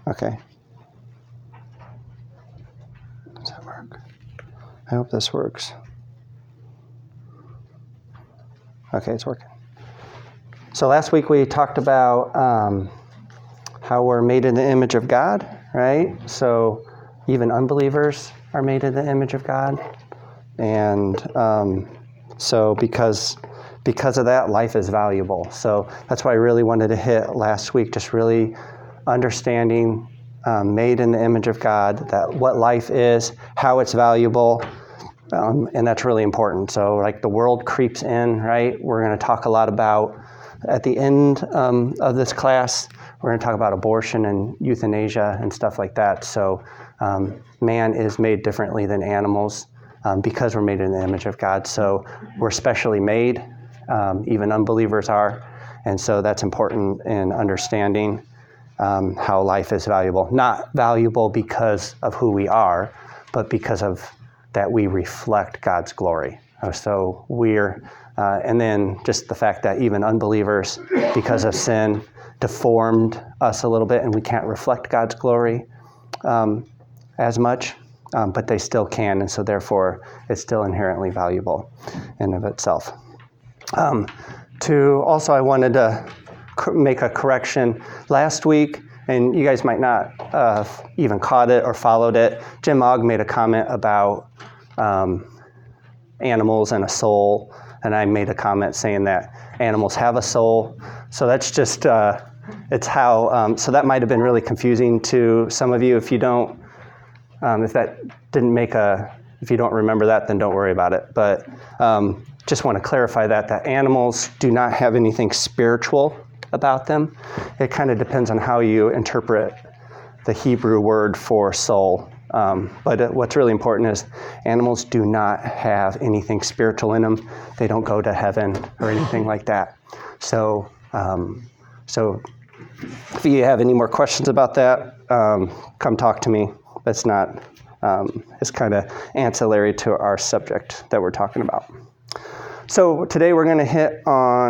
Okay. Does that work? I hope this works. Okay, it's working. So last week we talked about how we're made in the image of God, right? So even unbelievers are made in the image of God. And so because of that, life is valuable. So that's why I really wanted to hit last week, just really understanding made in the image of God, that what life is, how it's valuable, and that's really important. So like the world creeps in, right? We're going to talk a lot about, at the end of this class, we're going to talk about abortion and euthanasia and stuff like that. So man is made differently than animals because we're made in the image of God. So we're specially made, even unbelievers are. And so that's important in understanding how life is valuable. Not valuable because of who we are, but because of that we reflect God's glory. So and then just the fact that even unbelievers, because of sin, deformed us a little bit, and we can't reflect God's glory as much, but they still can, and so therefore it's still inherently valuable in of itself. Also, I wanted to make a correction. Last week, and you guys might not even caught it or followed it, Jim Ogg made a comment about animals and a soul, and I made a comment saying that animals have a soul. So that's just, it's how, so that might have been really confusing to some of you. If you don't, if you don't remember that, then don't worry about it. But just want to clarify that animals do not have anything spiritual about them. It kind of depends on how you interpret the Hebrew word for soul. But what's really important is animals do not have anything spiritual in them. They don't go to heaven or anything like that. So if you have any more questions about that, come talk to me. That's not, it's kind of ancillary to our subject that we're talking about. So today we're going to hit on,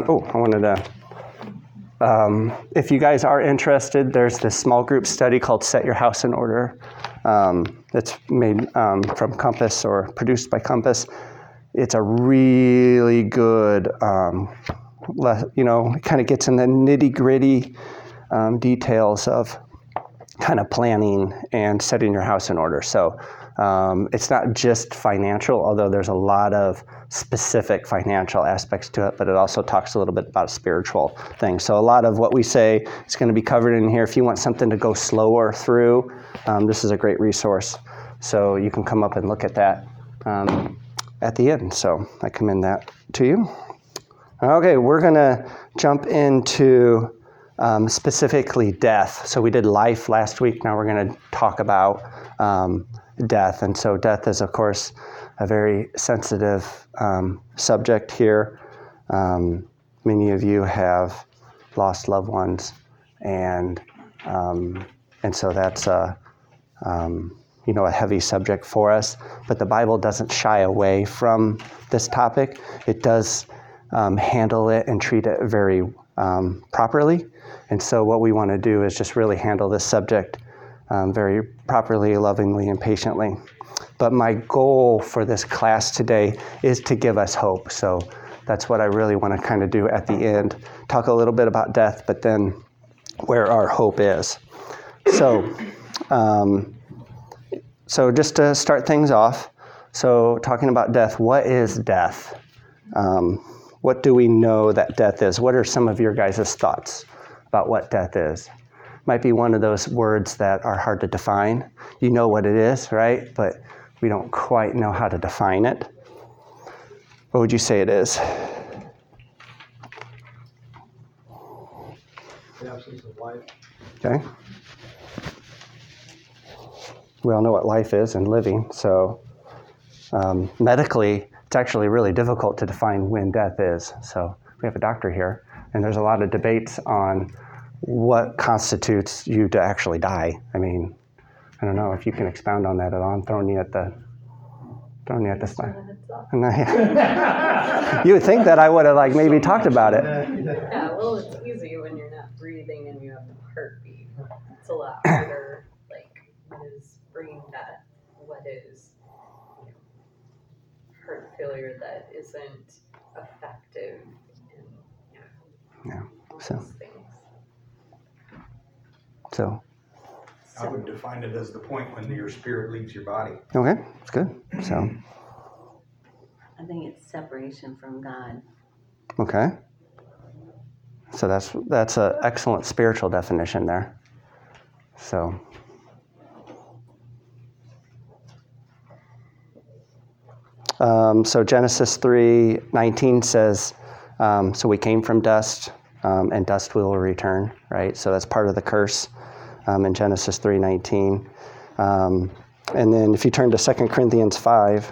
if you guys are interested, there's this small group study called Set Your House in Order. It's made from Compass or produced by Compass. It's a really good, it kind of gets in the nitty-gritty details of kind of planning and setting your house in order. So it's not just financial, although there's a lot of specific financial aspects to it, but it also talks a little bit about spiritual things. So a lot of what we say is going to be covered in here. If you want something to go slower through, this is a great resource. So you can come up and look at that at the end. So I commend that to you. Okay, we're going to jump into specifically death. So we did life last week. Now we're going to talk about death. And so death is, of course, a very sensitive subject here. Many of you have lost loved ones, and so that's a heavy subject for us. But the Bible doesn't shy away from this topic. It does handle it and treat it very properly. And so what we want to do is just really handle this subject very properly, lovingly, and patiently. But my goal for this class today is to give us hope. So that's what I really want to kind of do at the end. Talk a little bit about death, but then where our hope is. So just to start things off, so talking about death, what is death? What do we know that death is? What are some of your guys' thoughts about what death is? Might be one of those words that are hard to define. You know what it is, right? But we don't quite know how to define it. What would you say it is? The absence of life. Okay. We all know what life is and living. So medically, it's actually really difficult to define when death is. So we have a doctor here, and there's a lot of debates on what constitutes you to actually die. I mean, I don't know if you can expound on that at all. I'm throwing you at the spot. You would think that I would have maybe talked about it. Yeah, well, it's easy when you're not breathing and you have no heartbeat. It's a lot harder. failure that isn't effective in all So. these things. So. I would define it as the point when your spirit leaves your body. Okay, that's good. So. I think it's separation from God. Okay. So that's an excellent spiritual definition there. So. So Genesis 3:19 says, so we came from dust, and dust we will return, right? So that's part of the curse in Genesis 3:19. And then if you turn to 2 Corinthians 5,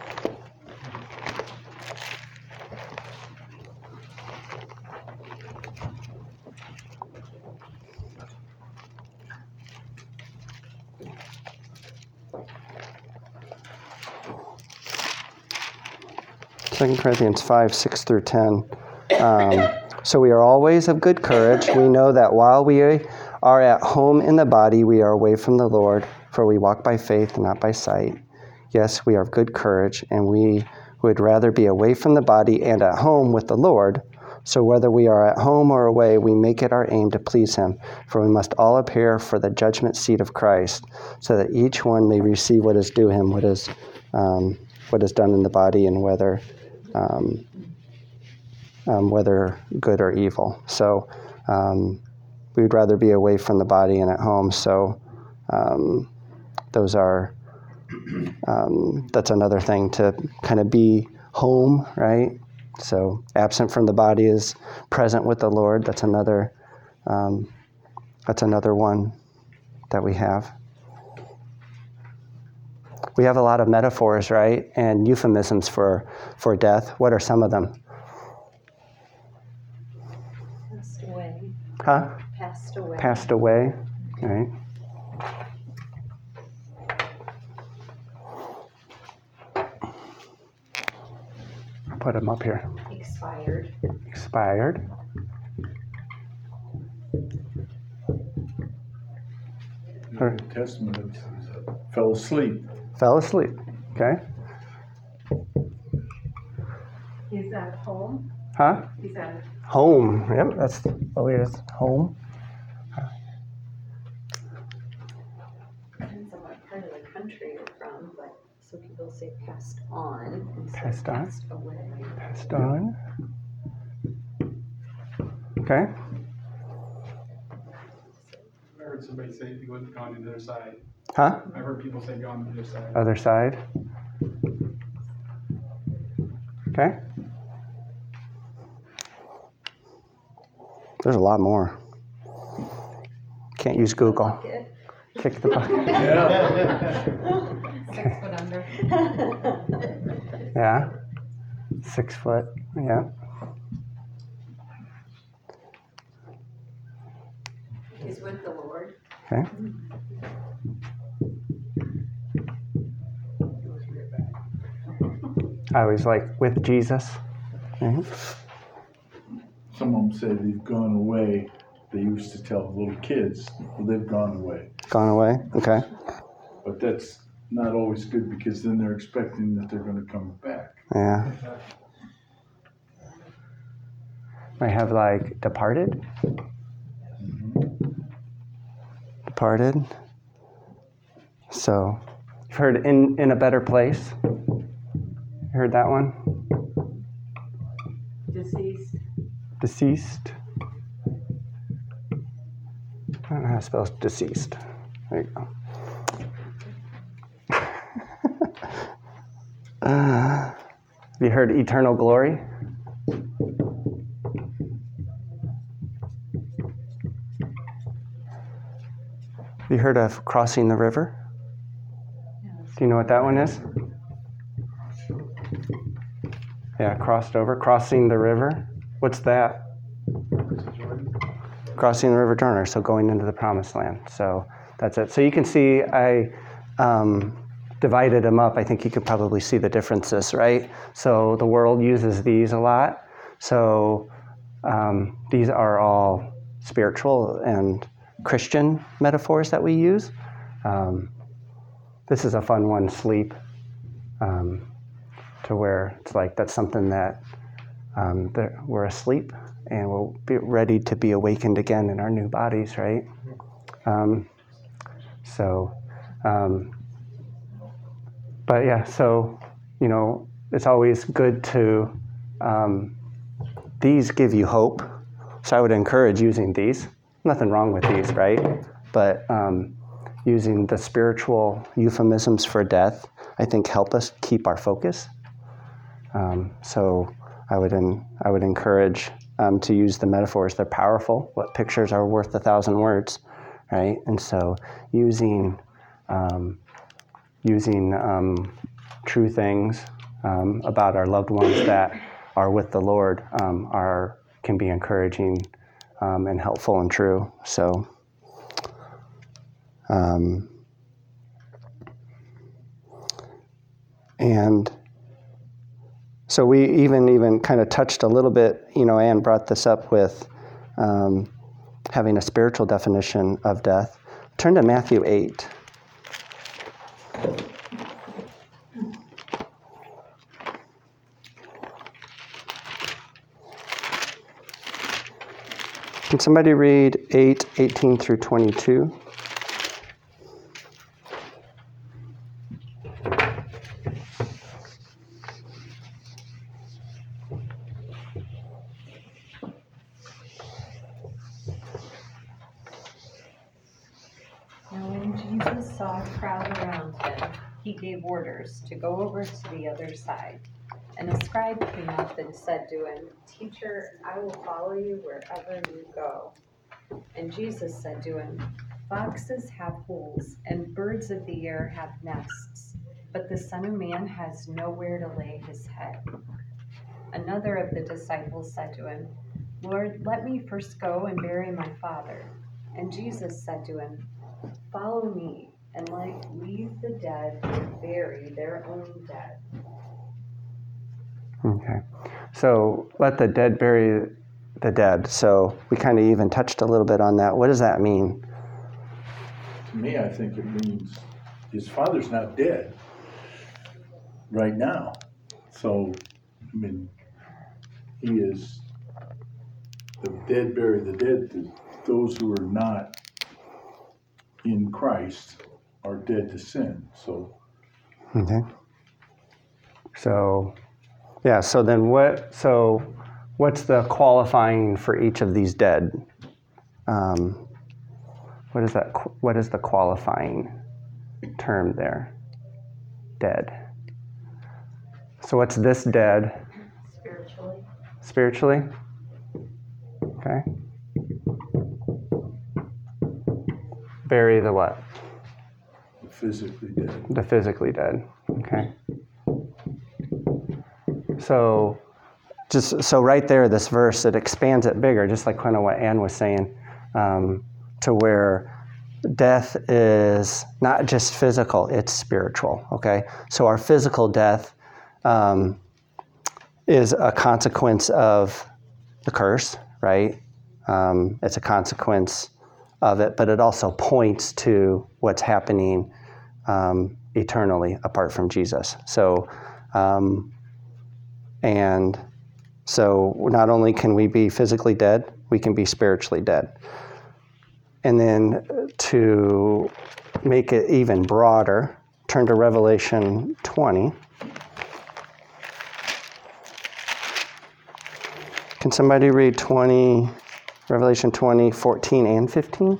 Second Corinthians 5, 6 through 10. So we are always of good courage. We know that while we are at home in the body, we are away from the Lord, for we walk by faith, not by sight. Yes, we are of good courage, and we would rather be away from the body and at home with the Lord. So whether we are at home or away, we make it our aim to please him, for we must all appear for the judgment seat of Christ, so that each one may receive what is due him, what is done in the body, and whether good or evil. So we would rather be away from the body and at home. So those are, that's another thing to kind of be home, right? So absent from the body is present with the Lord. That's another one that we have. We have a lot of metaphors, right? And euphemisms for death. What are some of them? Passed away. Huh? Passed away. Passed away, right? I'll put them up here. Expired. Expired. In the New Testament, it fell asleep. Fell asleep. Okay. He's at home. Huh? He's at Home. Yep, that's what it is. Home. depends on what part of the country you're from, but so people say passed on instead Passed of on. passed away. Passed on. Okay. I heard somebody say he wasn't gone to the other side. Huh? I heard people say gone to the other side. Other side. Okay. There's a lot more. Can't use Google. Bucket. Kick the bucket. Yeah. 6 foot under. Yeah. 6 foot. Yeah. He's with the Lord. Okay. I always like with Jesus. Mhm. Some of them say they've gone away. They used to tell little kids, well, they've gone away. Gone away. Okay. But that's not always good because then they're expecting that they're going to come back. Yeah. I have like departed. Departed. So, you've heard in a better place. You heard that one? Deceased. Deceased. I don't know how to spell deceased. There you go. Have you heard eternal glory? Have you heard of crossing the river? Do you know what that one is? Yeah, crossed over. Crossing the river. What's that? Crossing the River Jordan, so going into the Promised Land. So that's it. So you can see I divided them up. I think you could probably see the differences, right? So the world uses these a lot. So these are all spiritual and Christian metaphors that we use. This is a fun one, sleep. to where it's like that's something that we're asleep and we'll be ready to be awakened again in our new bodies, right? But yeah, so, it's always good to, these give you hope. So I would encourage using these. Nothing wrong with these, right? But using the spiritual euphemisms for death, I think help us keep our focus. So I would encourage to use the metaphors. They're powerful. What pictures are worth 1,000 words, right? And so using true things about our loved ones that are with the Lord can be encouraging and helpful and true. So, and so we even kind of touched a little bit. Anne brought this up with having a spiritual definition of death. Turn to Matthew 8. Can somebody read 8:18 through 22? Now when Jesus saw a crowd around him, he gave orders to go over to the other side. And a scribe came up and said to him, "Teacher, I will follow you wherever you go." And Jesus said to him, "Foxes have holes, and birds of the air have nests, but the Son of Man has nowhere to lay his head." Another of the disciples said to him, "Lord, let me first go and bury my father." And Jesus said to him, "Follow me, and leave the dead to bury their own dead." Okay. So let the dead bury the dead. So we kind of even touched a little bit on that. What does that mean? To me, I think it means his father's not dead right now. So, he is the dead bury the dead. Those who are not in Christ are dead to sin. So, Okay. So, yeah. So then what's the qualifying for each of these dead? What is that? What is the qualifying term there? Dead. So what's this dead? Spiritually. Spiritually? Okay. Bury the what? physically dead. The physically dead. Okay. So right there, this verse, it expands it bigger, just like kind of what Anne was saying, to where death is not just physical, it's spiritual, okay? So our physical death is a consequence of the curse, right? It's a consequence of it, but it also points to what's happening eternally apart from Jesus. So, and so not only can we be physically dead, we can be spiritually dead. And then to make it even broader, turn to Revelation 20. Can somebody read Revelation 20, 14 and 15?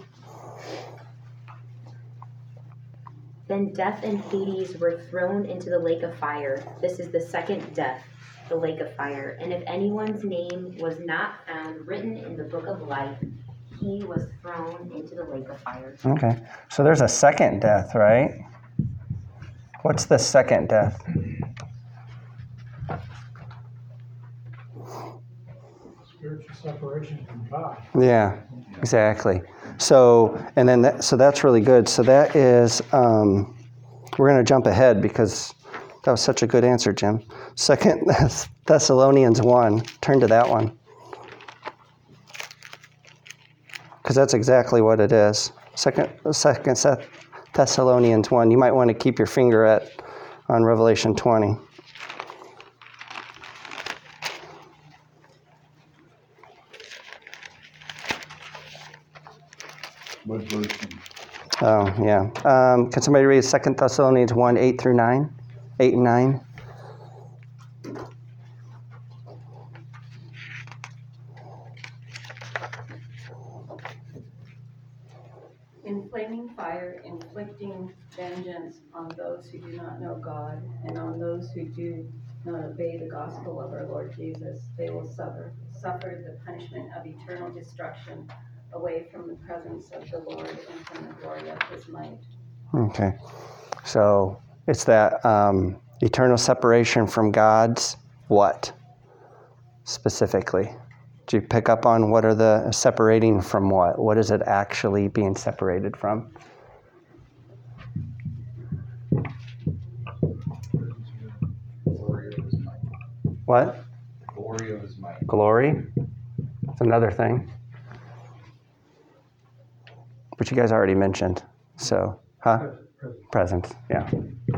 Then death and Hades were thrown into the lake of fire. This is the second death, the lake of fire. And if anyone's name was not found written in the book of life, he was thrown into the lake of fire. Okay, so there's a second death, right? What's the second death? Spiritual separation from God. Yeah, exactly. So, and then so that's really good. So that is, we're going to jump ahead because that was such a good answer, Jim. 2 Thessalonians 1, turn to that one. Because that's exactly what it is. 2 Thessalonians 1. You might want to keep your finger on Revelation 20. What version? Oh, yeah. Can somebody read 2 Thessalonians 1, 8 through 9? 8 and 9? In flaming fire, inflicting vengeance on those who do not know God and on those who do not obey the gospel of our Lord Jesus, they will suffer the punishment of eternal destruction away from the presence of the Lord and from the glory of his might. Okay. So it's that eternal separation from God's what? Specifically. Did you pick up on what are the separating from what? What is it actually being separated from? Glory of his might. What? Glory of his might. Glory. That's another thing. Which you guys already mentioned. So, Presence, yeah.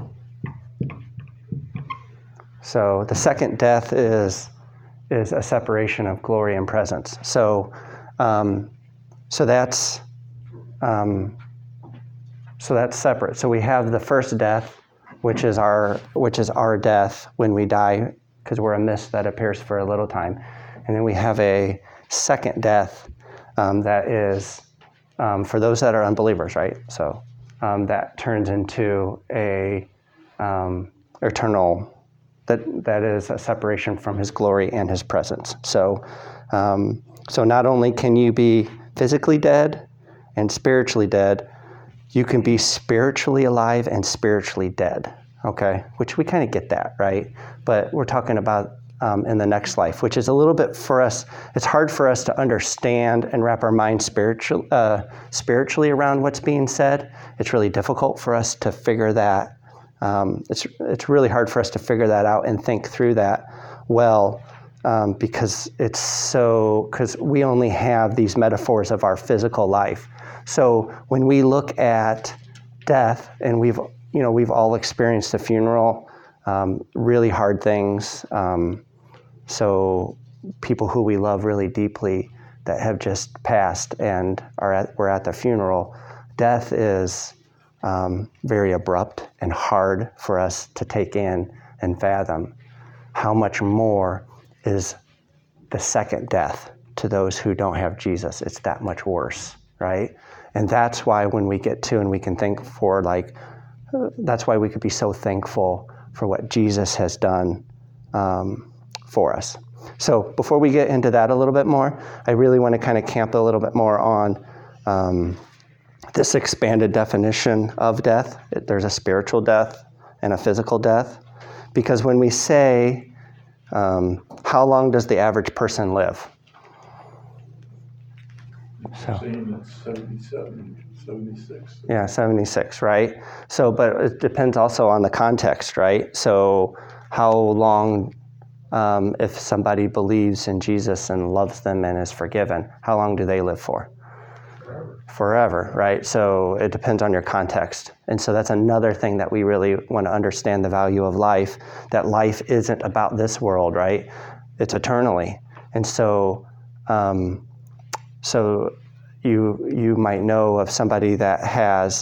So the second death is a separation of glory and presence. So that's separate. So we have the first death, which is our death when we die, because we're a mist that appears for a little time, and then we have a second death that is for those that are unbelievers, right? So that turns into a eternal. That is a separation from his glory and his presence. So not only can you be physically dead and spiritually dead, you can be spiritually alive and spiritually dead, okay? Which we kind of get that, right? But we're talking about in the next life, which is a little bit for us, it's hard for us to understand and wrap our mind spiritually around what's being said. It's really difficult for us to figure that. It's really hard for us to figure that out and think through that well, because we only have these metaphors of our physical life. So when we look at death, and we've all experienced a funeral, really hard things. So people who we love really deeply that have just passed and we're at the funeral. Death is very abrupt and hard for us to take in and fathom. How much more is the second death to those who don't have Jesus? It's that much worse, right? And that's why when we get to and we can think for that's why we could be so thankful for what Jesus has done for us. So before we get into that a little bit more, I really want to kind of camp a little bit more on this expanded definition of death. There's a spiritual death and a physical death. Because when we say, how long does the average person live? So. Saying it's 77, 76. Yeah, 76, right? So, but it depends also on the context, right? So how long, if somebody believes in Jesus and loves them and is forgiven, how long do they live for? Forever, right? So it depends on your context. And so that's another thing that we really want to understand the value of life, that life isn't about this world, right? It's eternally. And so you might know of somebody that has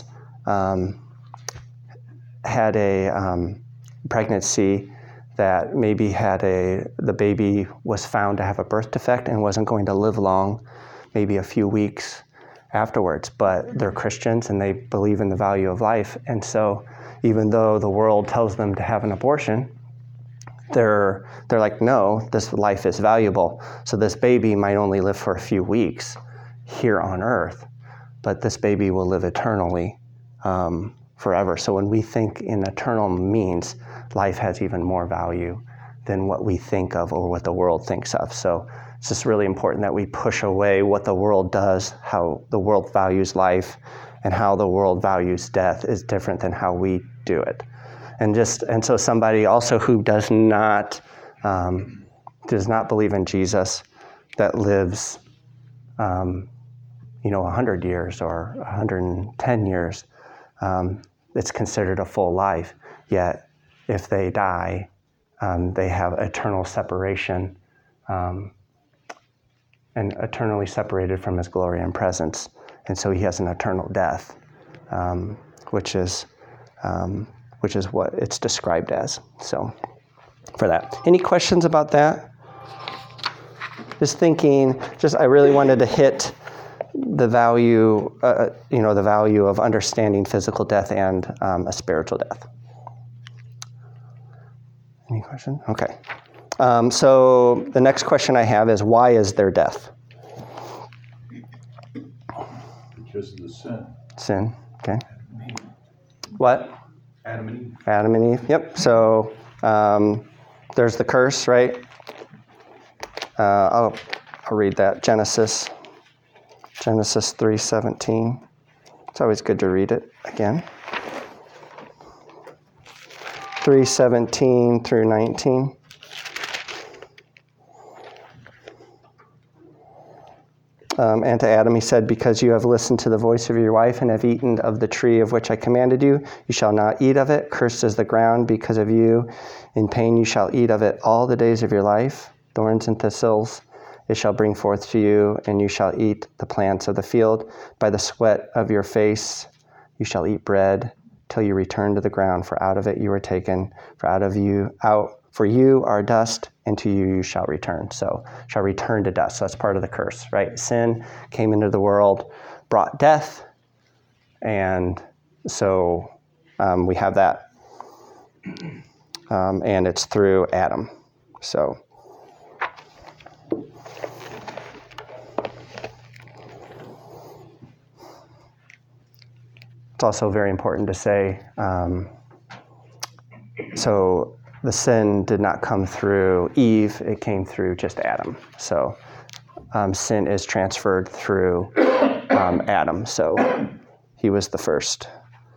had a pregnancy that maybe the baby was found to have a birth defect and wasn't going to live long, maybe a few weeks afterwards, but they're Christians and they believe in the value of life. And so even though the world tells them to have an abortion, they're like, no, this life is valuable. So this baby might only live for a few weeks here on earth, but this baby will live eternally forever. So when we think in eternal means, life has even more value than what we think of or what the world thinks of. So it's just really important that we push away what the world does, how the world values life, and how the world values death is different than how we do it. And so somebody also who does not believe in Jesus, that lives 100 years or 110 years, it's considered a full life. Yet if they die, they have eternal separation and eternally separated from his glory and presence. and so he has an eternal death, which is what it's described as. So, for that, any questions about that? Just thinking, I really wanted to hit the value, the value of understanding physical death and a spiritual death. Any question? Okay. So the next question I have is, why is there death? Because of the sin. Sin. Okay. What? Adam and Eve. Adam and Eve. Yep. So there's the curse, right? I'll read that. Genesis 3:17. It's always good to read it again. 3:17 through 19. And to Adam he said, because you have listened to the voice of your wife and have eaten of the tree of which I commanded you, you shall not eat of it. Cursed is the ground because of you. In pain you shall eat of it all the days of your life. Thorns and thistles it shall bring forth to you, and you shall eat the plants of the field. By the sweat of your face you shall eat bread till you return to the ground, for out of it you were taken, for you are dust, and to you shall return. So shall return to dust. So that's part of the curse, right? Sin came into the world, brought death, and so we have that, and it's through Adam. So it's also very important to say, so the sin did not come through Eve, it came through just Adam. So sin is transferred through Adam. So he was the first,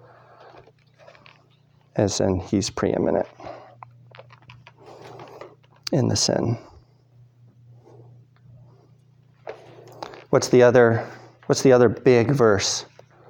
as in he's preeminent in the sin. What's the other big verse?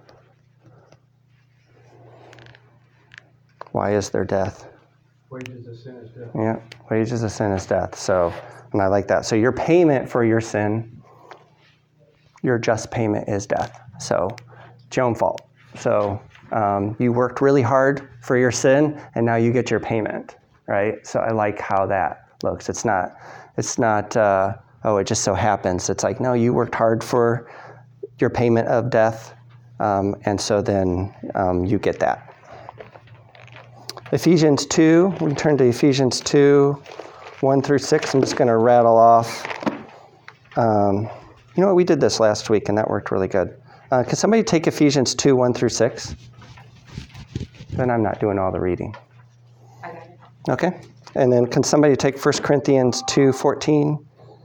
Why is there death? Wages of sin is death. Yeah, wages of sin is death. So, and I like that. So your payment for your sin, your just payment is death. So it's your own fault. So you worked really hard for your sin, and now you get your payment, right? So I like how that looks. It's not. It just so happens. It's like, no, you worked hard for your payment of death, and so then you get that. Ephesians 2, we turn to Ephesians 2, 1 through 6. I'm just going to rattle off. We did this last week, and that worked really good. Can somebody take Ephesians 2, 1 through 6? Then I'm not doing all the reading. I got it. Okay. And then can somebody take 1 Corinthians 2, 14?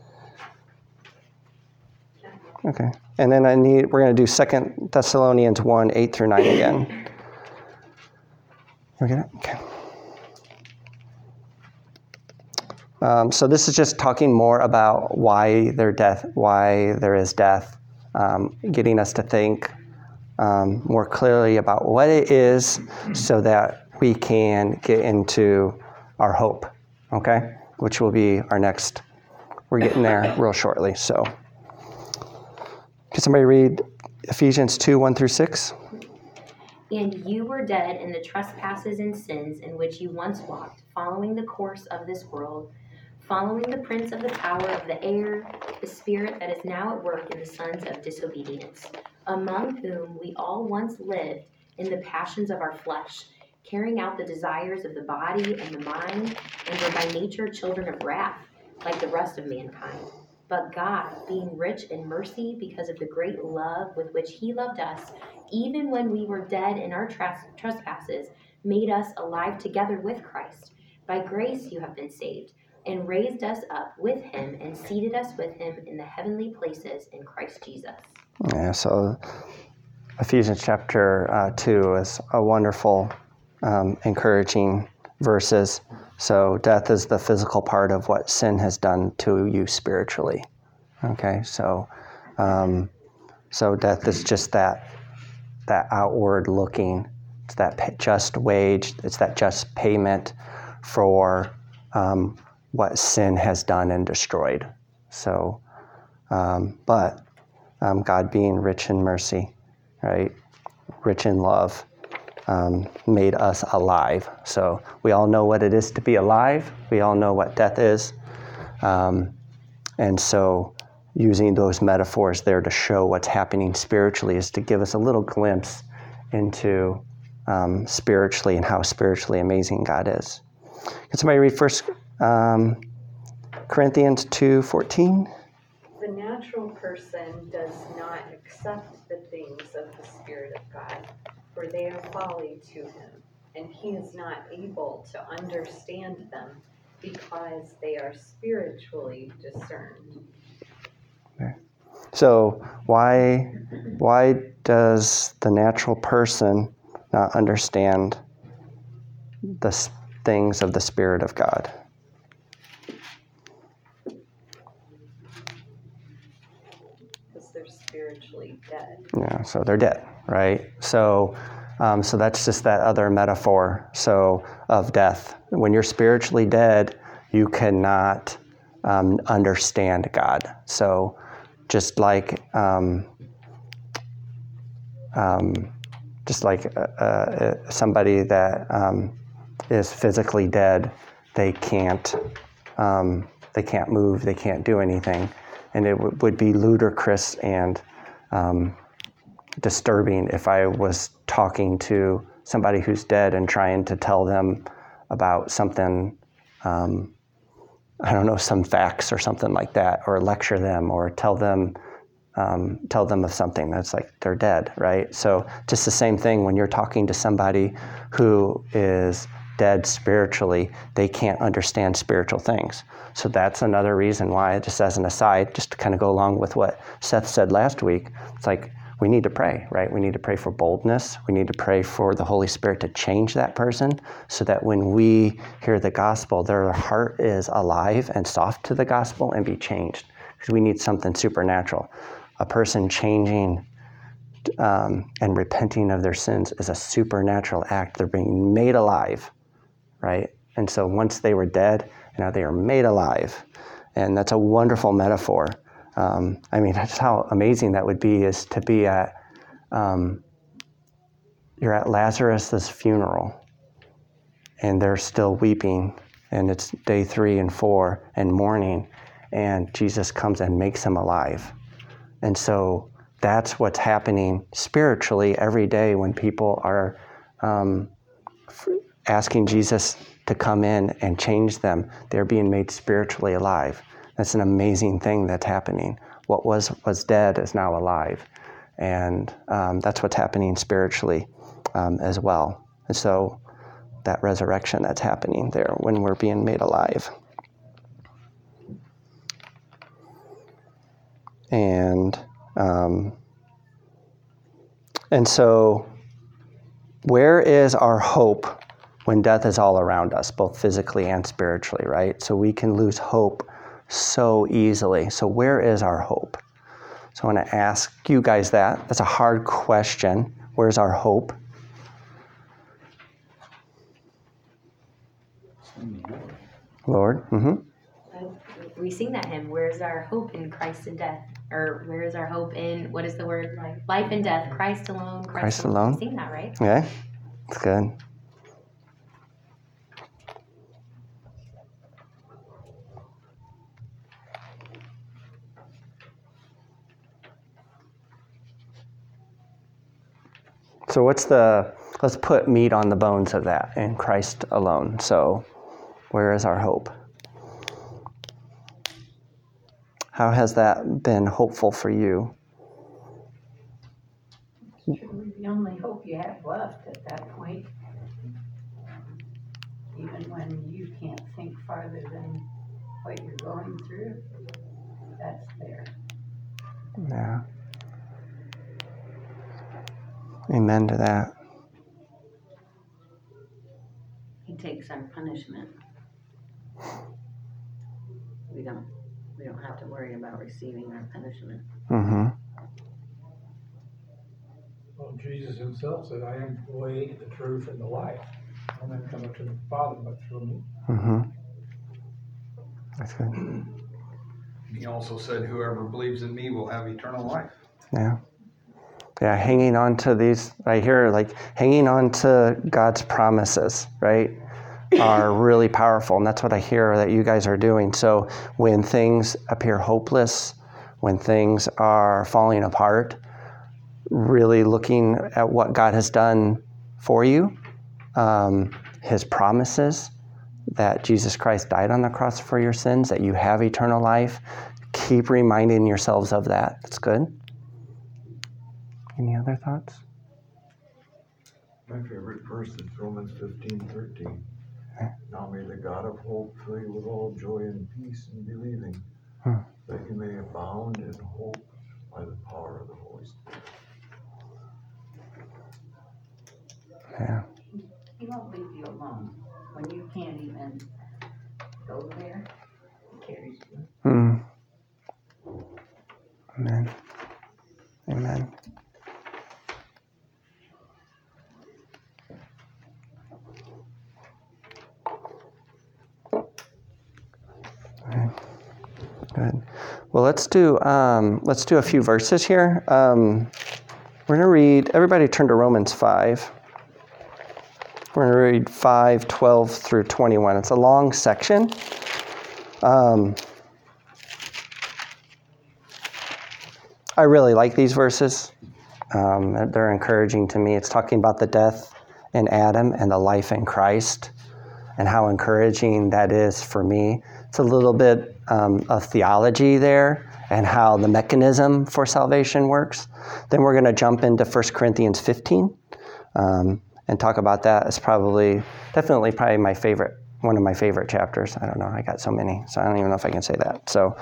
Okay. And then we're going to do 2 Thessalonians 1, 8 through 9 again. We get it? Okay. So this is just talking more about why there is death, getting us to think more clearly about what it is so that we can get into our hope, okay? Which will be our next, we're getting there real shortly. So can somebody read Ephesians 2, 1 through 6? And you were dead in the trespasses and sins in which you once walked, following the course of this world, following the prince of the power of the air, the spirit that is now at work in the sons of disobedience, among whom we all once lived in the passions of our flesh, carrying out the desires of the body and the mind, and were by nature children of wrath, like the rest of mankind. But God, being rich in mercy because of the great love with which he loved us, even when we were dead in our trespasses, made us alive together with Christ. By grace you have been saved, and raised us up with him, and seated us with him in the heavenly places in Christ Jesus. Yeah, so Ephesians chapter 2 is a wonderful, encouraging verses. So death is the physical part of what sin has done to you spiritually. Okay, so death is just that outward looking. It's that just wage. It's that just payment for what sin has done and destroyed. So, but God being rich in mercy, right? Rich in love, made us alive. So we all know what it is to be alive. We all know what death is. And so using those metaphors there to show what's happening spiritually is to give us a little glimpse into spiritually and how spiritually amazing God is. Can somebody read 1 Corinthians 2:14? The natural person does not accept the things of the Spirit of God, for they are folly to him, and he is not able to understand them because they are spiritually discerned. Okay. So why does the natural person not understand the things of the Spirit of God? Because they're spiritually dead. Yeah, so they're dead, right? So that's just that other metaphor. So of death. When you're spiritually dead, you cannot understand God. So just like somebody that is physically dead, they can't move, they can't do anything, and it would be ludicrous and disturbing if I was talking to somebody who's dead and trying to tell them about something, I don't know, some facts or something like that, or lecture them or tell them of something that's like they're dead, right? So just the same thing when you're talking to somebody who is dead spiritually, they can't understand spiritual things. So that's another reason why, just as an aside, just to kind of go along with what Seth said last week, it's like we need to pray, right? We need to pray for boldness. We need to pray for the Holy Spirit to change that person so that when we hear the gospel, their heart is alive and soft to the gospel and be changed. Because we need something supernatural. A person changing and repenting of their sins is a supernatural act. They're being made alive, right? And so once they were dead, now they are made alive. And that's a wonderful metaphor. I mean, that's how amazing that would be, is to be at, you're at Lazarus's funeral and they're still weeping, and it's day 3 and 4 and mourning, and Jesus comes and makes them alive. And so that's what's happening spiritually every day when people are asking Jesus to come in and change them. They're being made spiritually alive. That's an amazing thing that's happening. What was dead is now alive. And that's what's happening spiritually as well. And so that resurrection that's happening there when we're being made alive. And so where is our hope when death is all around us, both physically and spiritually, right? So we can lose hope so easily. So where is our hope? So I want to ask you guys that. That's a hard question. Where's our hope? Lord. Mm-hmm. We sing that hymn, where's our hope in Christ and death? Or where is our hope in, what is the word? Life and death, Christ alone, Christ alone. We sing that, right? Yeah, that's good. So let's put meat on the bones of that, in Christ alone. So where is our hope? How has that been hopeful for you? The only hope you have left at that point, even when you can't think farther than what you're going through, that's there. Yeah. Amen to that. He takes our punishment. We don't have to worry about receiving our punishment. Mm-hmm. Well, Jesus himself said, I am the way, the truth, and the life. No man cometh to the Father but through me. Mm-hmm. That's good. He also said, whoever believes in me will have eternal life. Yeah. Yeah, hanging on to these, I hear like hanging on to God's promises, right, are really powerful. And that's what I hear that you guys are doing. So when things appear hopeless, when things are falling apart, really looking at what God has done for you, his promises, that Jesus Christ died on the cross for your sins, that you have eternal life. Keep reminding yourselves of that. That's good. Any other thoughts? My favorite verse is Romans 15:13. Now may the God of hope fill you with all joy and peace in believing, that you may abound in hope by the power of the Holy Spirit. Yeah. He won't leave you alone. When you can't even go there, he carries you. Amen. Amen. Okay. Good. Well, let's do a few verses here. We're going to read. Everybody, turn to Romans 5. We're going to read 5:12 through 21. It's a long section. I really like these verses. They're encouraging to me. It's talking about the death in Adam and the life in Christ, and how encouraging that is for me. It's a little bit of theology there and how the mechanism for salvation works. Then we're going to jump into 1 Corinthians 15 and talk about that. It's probably my favorite, one of my favorite chapters. I don't know. I got so many, so I don't even know if I can say that. So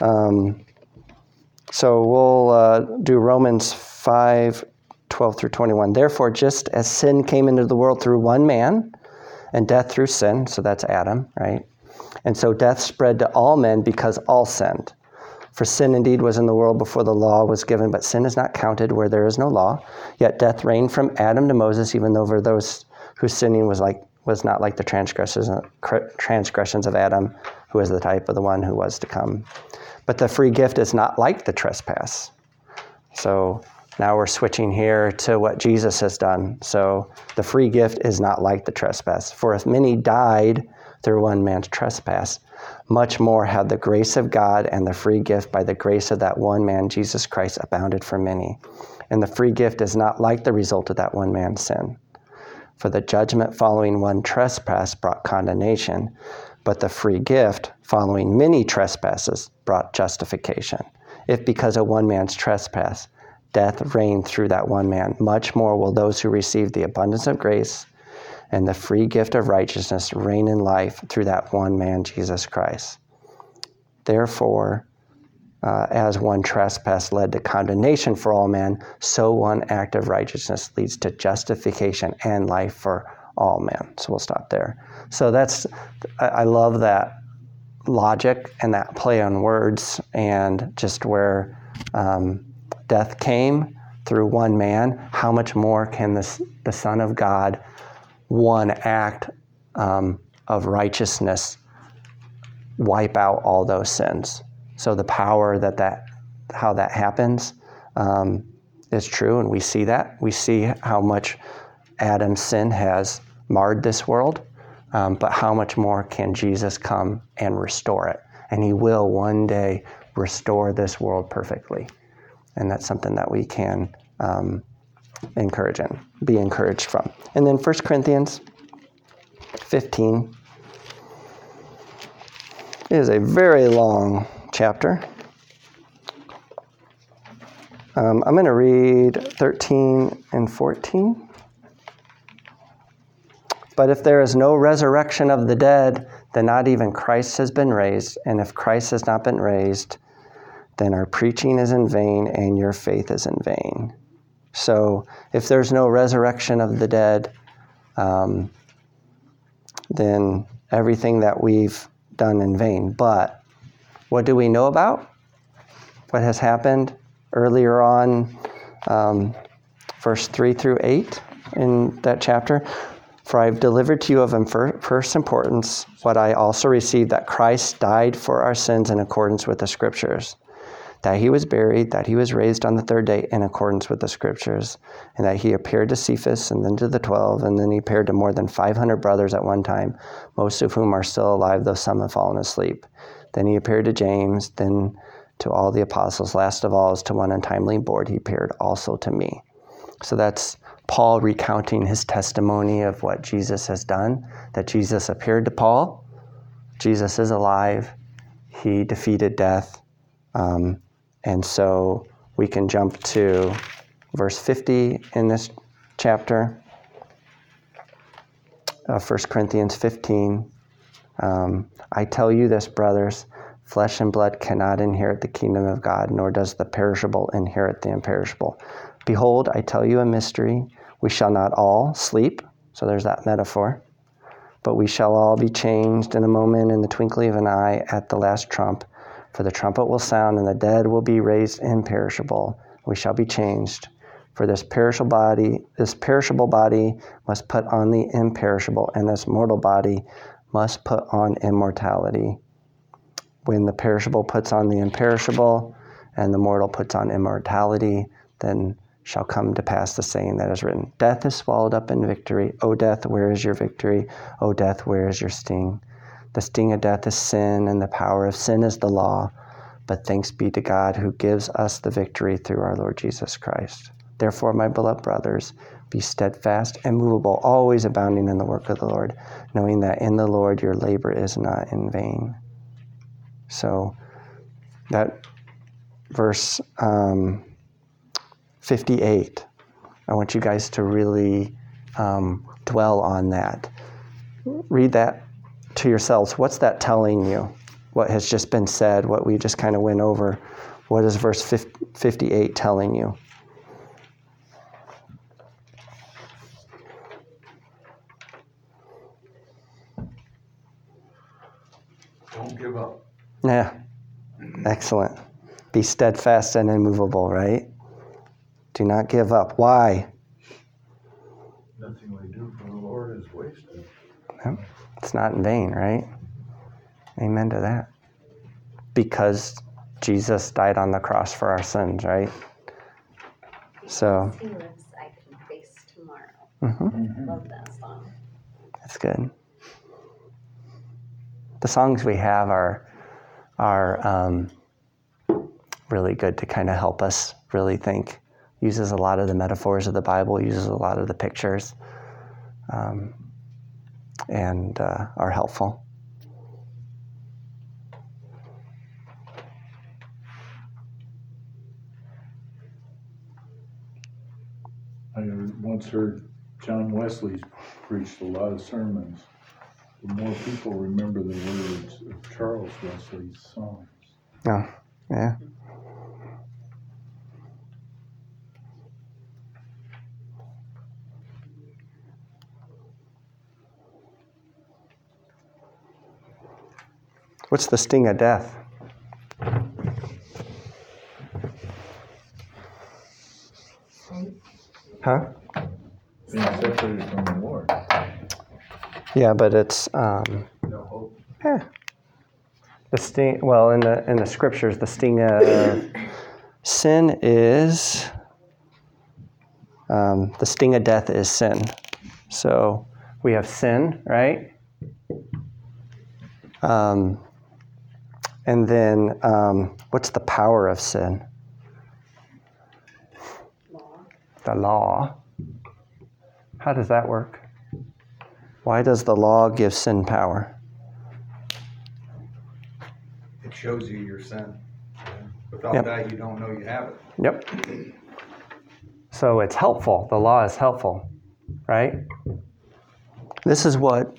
we'll do Romans 5:12 through 21. Therefore, just as sin came into the world through one man, and death through sin, so that's Adam, right? And so death spread to all men because all sinned. For sin indeed was in the world before the law was given, but sin is not counted where there is no law. Yet death reigned from Adam to Moses, even over those whose sinning was not like the transgressions of Adam, who is the type of the one who was to come. But the free gift is not like the trespass. So now we're switching here to what Jesus has done. So the free gift is not like the trespass. For if many died through one man's trespass, much more have the grace of God and the free gift by the grace of that one man, Jesus Christ, abounded for many. And the free gift is not like the result of that one man's sin. For the judgment following one trespass brought condemnation, but the free gift following many trespasses brought justification. If because of one man's trespass, death reigned through that one man, much more will those who receive the abundance of grace and the free gift of righteousness reign in life through that one man, Jesus Christ. Therefore, as one trespass led to condemnation for all men, so one act of righteousness leads to justification and life for all men. So we'll stop there. So I love that logic and that play on words, and just where death came through one man, how much more can the Son of God, one act of righteousness, wipe out all those sins? So the power how that happens is true, and we see that. We see how much Adam's sin has marred this world, but how much more can Jesus come and restore it? And he will one day restore this world perfectly. And that's something that we can be encouraged from. And then 1 Corinthians 15 is a very long chapter. I'm going to read 13 and 14. But if there is no resurrection of the dead, then not even Christ has been raised. And if Christ has not been raised, then our preaching is in vain and your faith is in vain. So if there's no resurrection of the dead, then everything that we've done in vain. But what do we know about what has happened earlier on, verse 3 through 8 in that chapter? For I have delivered to you of first importance what I also received, that Christ died for our sins in accordance with the Scriptures, that he was buried, that he was raised on the third day in accordance with the scriptures, and that he appeared to Cephas and then to the 12, and then he appeared to more than 500 brothers at one time, most of whom are still alive, though some have fallen asleep. Then he appeared to James, then to all the apostles. Last of all, as to one untimely born, he appeared also to me. So that's Paul recounting his testimony of what Jesus has done, that Jesus appeared to Paul. Jesus is alive. He defeated death. And so we can jump to verse 50 in this chapter of 1 Corinthians 15. I tell you this, brothers, flesh and blood cannot inherit the kingdom of God, nor does the perishable inherit the imperishable. Behold, I tell you a mystery. We shall not all sleep. So there's that metaphor. But we shall all be changed in a moment, in the twinkling of an eye, at the last trump. For the trumpet will sound, and the dead will be raised imperishable. We shall be changed. For this perishable body must put on the imperishable, and this mortal body must put on immortality. When the perishable puts on the imperishable, and the mortal puts on immortality, then shall come to pass the saying that is written, death is swallowed up in victory. O death, where is your victory? O death, where is your sting? The sting of death is sin, and the power of sin is the law. But thanks be to God who gives us the victory through our Lord Jesus Christ. Therefore, my beloved brothers, be steadfast and movable, always abounding in the work of the Lord, knowing that in the Lord your labor is not in vain. So that verse 58, I want you guys to really dwell on that. Read that to yourselves. What's that telling you? What has just been said, what we just kind of went over. What is verse 58 telling you? Don't give up. Yeah, excellent. Be steadfast and immovable, right? Do not give up. Why? Nothing we do for the Lord is wasted. It's not in vain, right? Amen to that. Because Jesus died on the cross for our sins, right? So. He lives, I can face tomorrow. Mm-hmm. I love that song. That's good. The songs we have are really good to kind of help us really think. Uses a lot of the metaphors of the Bible, uses a lot of the pictures, and are helpful. I once heard John Wesley preached a lot of sermons. The more people remember the words of Charles Wesley's songs. Oh, yeah. What's the sting of death? Huh? Being separated from the Lord. Yeah, but it's No hope. the sting. Well, in the scriptures, the sting of sin is the sting of death is sin. So we have sin, right? And then what's the power of sin? The law. How does that work? Why does the law give sin power? It shows you your sin. Without Yep. that, you don't know you have it. Yep. So it's helpful. The law is helpful, right? This is what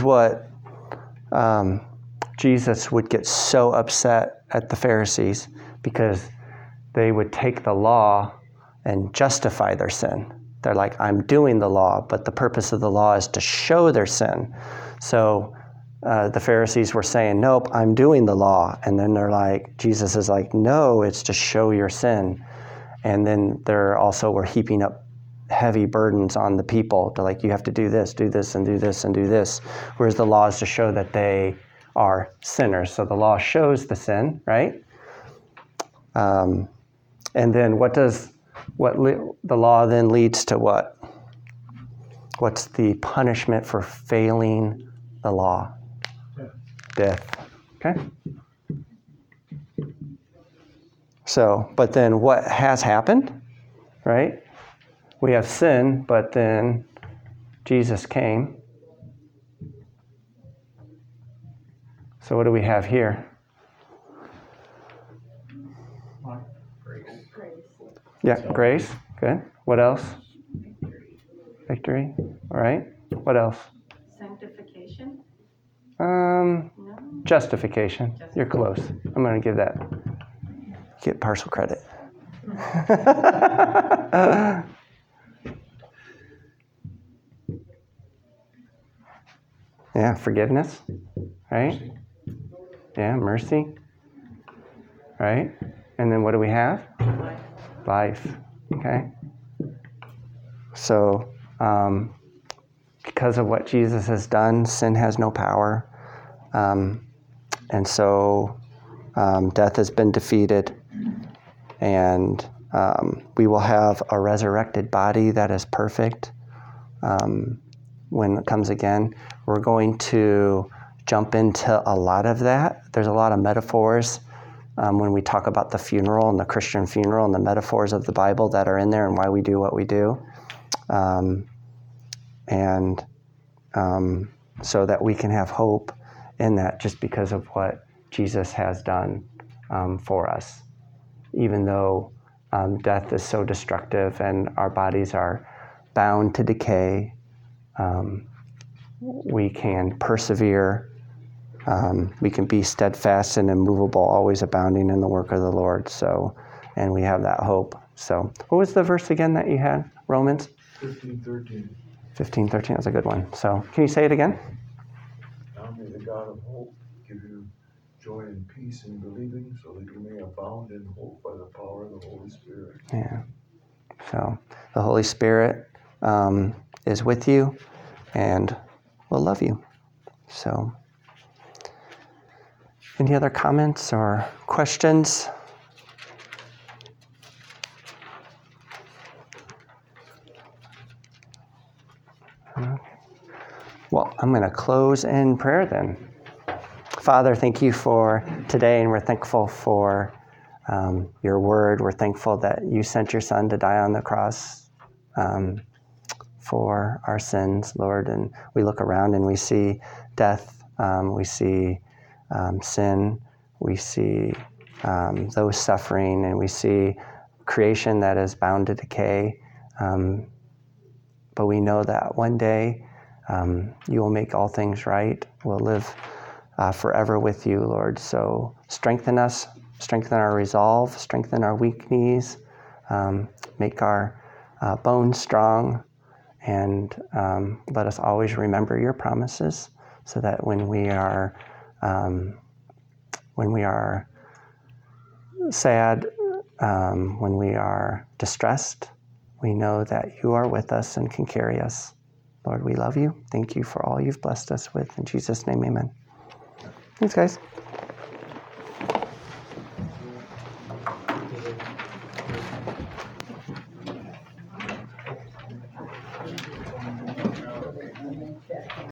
Jesus would get so upset at the Pharisees because they would take the law and justify their sin. They're like, I'm doing the law, but the purpose of the law is to show their sin. So the Pharisees were saying, nope, I'm doing the law. And then they're like, Jesus is like, no, it's to show your sin. And then they're also were heaping up heavy burdens on the people to like, you have to do this, and do this, and do this. Whereas the law is to show that they are sinners. So the law shows the sin, right? And then the law then leads to what? What's the punishment for failing the law? Death. Okay? So, but then what has happened, right? We have sin, but then Jesus came. So what do we have here? Yeah, grace. Good. What else? Victory. All right. What else? Sanctification? Um, No? Justification. You're close. I'm going to get partial credit. Yeah, forgiveness, right? Yeah, mercy, right? And then what do we have? Life. Okay. So, because of what Jesus has done, sin has no power. And so death has been defeated. And we will have a resurrected body that is perfect when it comes again. We're going to jump into a lot of that. There's a lot of metaphors when we talk about the funeral and the Christian funeral and the metaphors of the Bible that are in there and why we do what we do. So that we can have hope in that just because of what Jesus has done for us. Even though death is so destructive and our bodies are bound to decay, we can persevere. We can be steadfast and immovable, always abounding in the work of the Lord. So, and we have that hope. So, what was the verse again that you had? Romans? 15:13. 15:13. That's a good one. So, can you say it again? Now may the God of hope give you joy and peace in believing, so that you may abound in hope by the power of the Holy Spirit. Yeah. So, the Holy Spirit is with you and will love you. So, any other comments or questions? Well, I'm going to close in prayer then. Father, thank you for today, and we're thankful for your word. We're thankful that you sent your son to die on the cross for our sins, Lord. And we look around and we see death, we see sin, we see those suffering, and we see creation that is bound to decay. But we know that one day you will make all things right. We'll live forever with you, Lord. So strengthen us, strengthen our resolve, strengthen our weak knees, make our bones strong, and let us always remember your promises, so that when we are sad, when we are distressed, we know that you are with us and can carry us. Lord, we love you. Thank you for all you've blessed us with. In Jesus' name, amen. Thanks, guys.